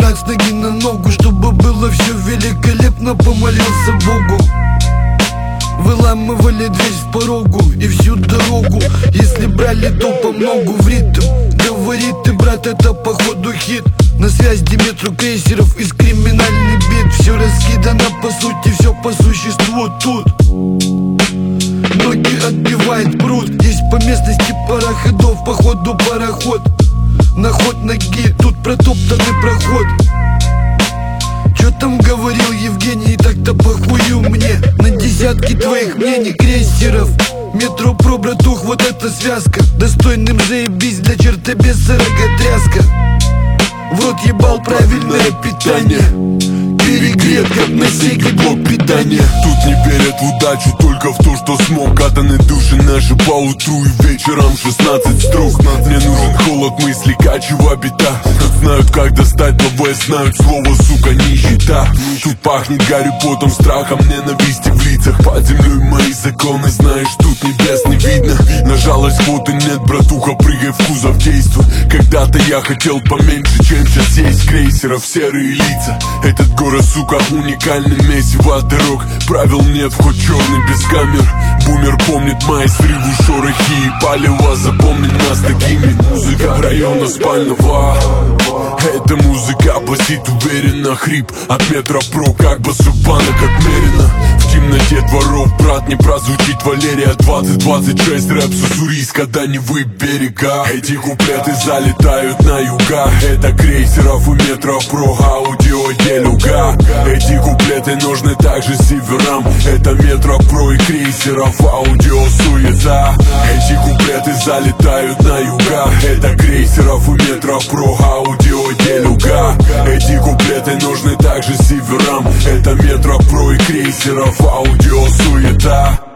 переступать с ноги на ногу, чтобы было все великолепно, помолился Богу. Выламывали дверь в порогу и всю дорогу, если брали, то по многу в ритм. Говорит ты, брат, это походу хит. На связь Диметру крейсеров из криминальный бит. Все раскидано по сути, все по существу тут. Ноги отбивает пруд. Есть по местности пара ходов, походу пароход. На ход ноги, тут протоптанный проход. Чё там говорил Евгений, так-то похую мне на десятки твоих мнений крейсеров. Метро-про, братух, вот эта связка. Достойным заебись для чертобеса роготряска. В рот ебал правильное питание. Перегрет, как на секе блок питания. Тут не верят в удачу, только в то, что смог. Катаны души наши по утру и вечером 16 строк. Мне нужен холод мысли, качева бита. Тут знают, как достать, но вы знают слово, сука, нищета. Тут пахнет Гарри Потом, страхом, ненависти в лицах. Под землей мои законы, знаешь, тут небес не видно. На жалость квоты нет, братуха, прыгай в кузов, действуй. Когда-то я хотел поменьше, чем сейчас есть крейсеров, серые лица. Этот город, сука, уникальный месиво дорог. Правил нет, вход черный без камер. Бумер помнит мои срывы, шорохи и палево. Запомнит нас такими. Музыка района спального. Эта музыка басит уверенно. Хрип от Метро-про, как басубанок отмерено. В темноте дворов, брат, не прозвучит Валерия 2026, рэп с Уссурийска до Невы берега. Эти куплеты залетают на юга. Это крейсеров и Метро-про, аудио делюга. Эти куплеты нужны также северам. Это Метро-про и крейсеров, аудио суета. Эти куплеты залетают на юга. Это крейсеров и Метро-про, аудио делюга. Эти куплеты нужны также северам. Это Метро-про и крейсеров, аудио суета.